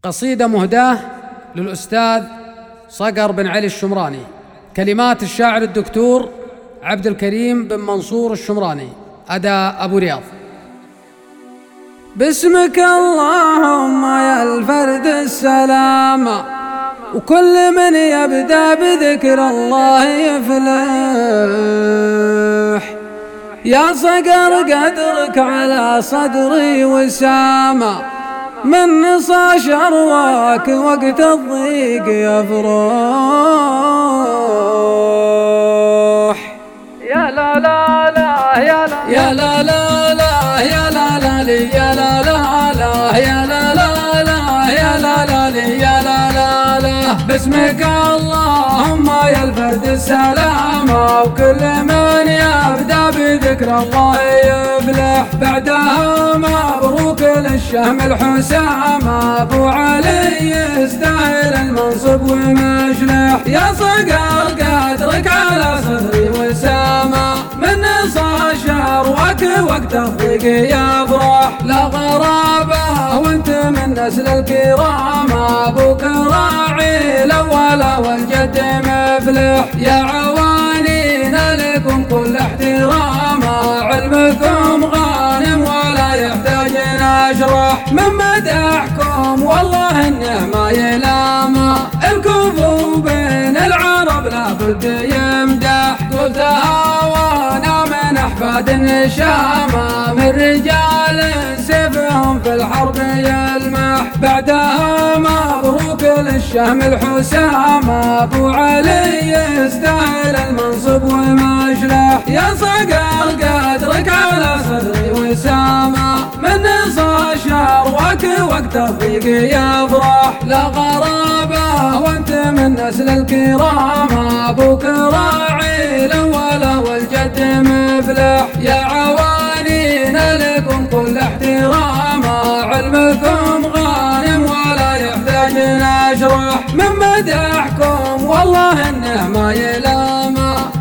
قصيدة مهداة للأستاذ صقر بن علي الشمراني، كلمات الشاعر الدكتور عبد الكريم بن منصور الشمراني، أداء أبو رياض. باسمك اللهم يا الفرد السلامة، وكل من يبدأ بذكر الله يفلح. يا صقر قدرك على صدري وسامة، من نصى شرواك وقت الضيق يفرح. يا لا لا لا يا لا يا لا لا لا يا لا لا لي يا لا لا لا يا لا لا لا يا لا لا لي يا لا لا لا. باسمك اللهم يا الفرد السلامة، وكل من يبدأ بذكر الله يفلح. بعدها مبروك للشهم الحسامة، أبو علي يستاهل المنصب ومشلح. يا صقر قدرك على صدري وسامة، من نصى شروك وقت الضيق يفرح. لا غرابة وانت من نسل الكرامة، ابوك راعي الاول والجد مفلح. يا عوانين لكم كل احترامة، علمكم غانم ولا يحتاج نشرح. من مدحكم والله انه ما يلام، الكفو بين العرب لابد يمدح. قلتها وانا من احفاد النشامة، من رجال سيفهم في الحرب يلمح. بعدها مبروك للشهم الحسامة، ابو علي يستاهل المنصب ومشلح. يا صقر قدرك على صدري وسامة، من نصى شروك وقت الضيق يفرح. لا غرابة وانت من نسل الكرامة، ابوك راعي الاول والجد مفلح. يا عوانين لكم كل احترامة، علمكم غانم ولا يحتاج نشرح. من مدحكم والله انه ما يلام،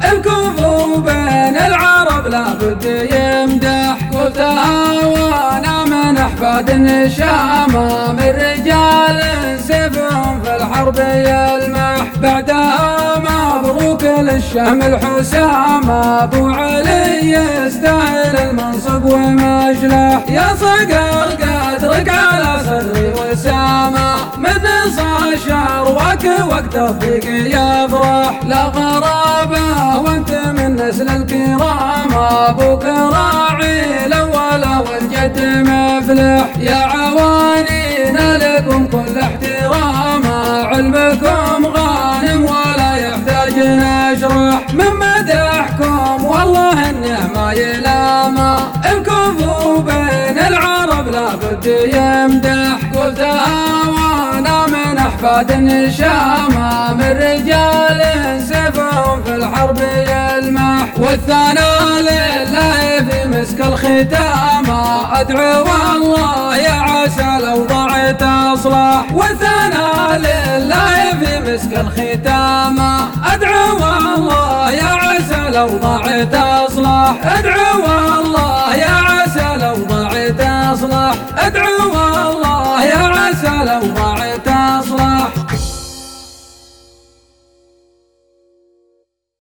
الكفو بين العرب لابد يمدح. قلتها وانا من احفاد النشامة، من رجال سيفهم في الحرب يلمح. بعدها مبروك للشهم الحسامة، ابو علي يستاهل المنصب ومشلح. يا صقر قدرك على صدري وسامة، من نصى شروك وقت الضيق يفرح. لا غرابة وانت من نسل الكرامة، ابوك راعي الاول والجد مفلح. يا عوانين لكم كل احترامة، علمكم غانم ولا يحتاج نشرح. من مدحكم والله انه ما يلام، الكفو بين العرب لابد يمدح. قلتها وانا من احفاد النشامة، من رجال سيفهم في الحرب يلمح. والثناء لله في مسك الختامة، ادعو والله يا عسى لو ضعت اصلح. والثناء لله في مسك الختامة، ادعو والله يا عسى لو ضعت اصلح. ادعو والله يا عسى لو ضعت اصلح. ادعو والله يا عسى لو ضعت